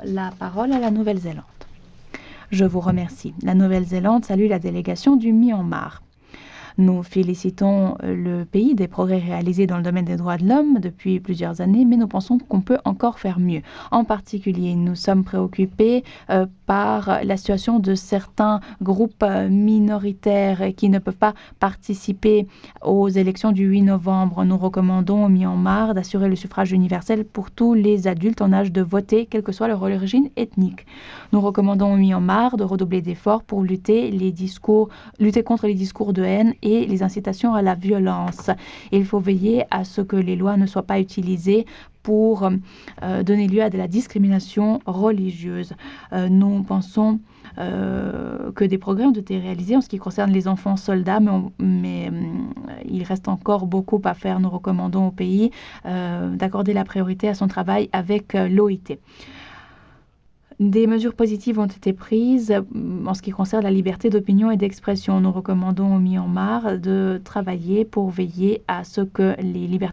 la parole à la Nouvelle-Zélande. Je vous remercie. La Nouvelle-Zélande salue la délégation du Myanmar. Nous félicitons le pays des progrès réalisés dans le domaine des droits de l'homme depuis plusieurs années, mais nous pensons qu'on peut encore faire mieux. En particulier, nous sommes préoccupés par la situation de certains groupes minoritaires qui ne peuvent pas participer aux élections du 8 novembre. Nous recommandons au Myanmar d'assurer le suffrage universel pour tous les adultes en âge de voter, quelle que soit leur origine ethnique. Nous recommandons au Myanmar de redoubler d'efforts pour lutter contre les discours de haine et les incitations à la violence. Il faut veiller à ce que les lois ne soient pas utilisées pour donner lieu à de la discrimination religieuse. Nous pensons que des progrès ont été réalisés en ce qui concerne les enfants soldats, mais il reste encore beaucoup à faire. Nous recommandons au pays d'accorder la priorité à son travail avec l'OIT. Des mesures positives ont été prises en ce qui concerne la liberté d'opinion et d'expression. Nous recommandons au Myanmar de travailler pour veiller à ce que les libertés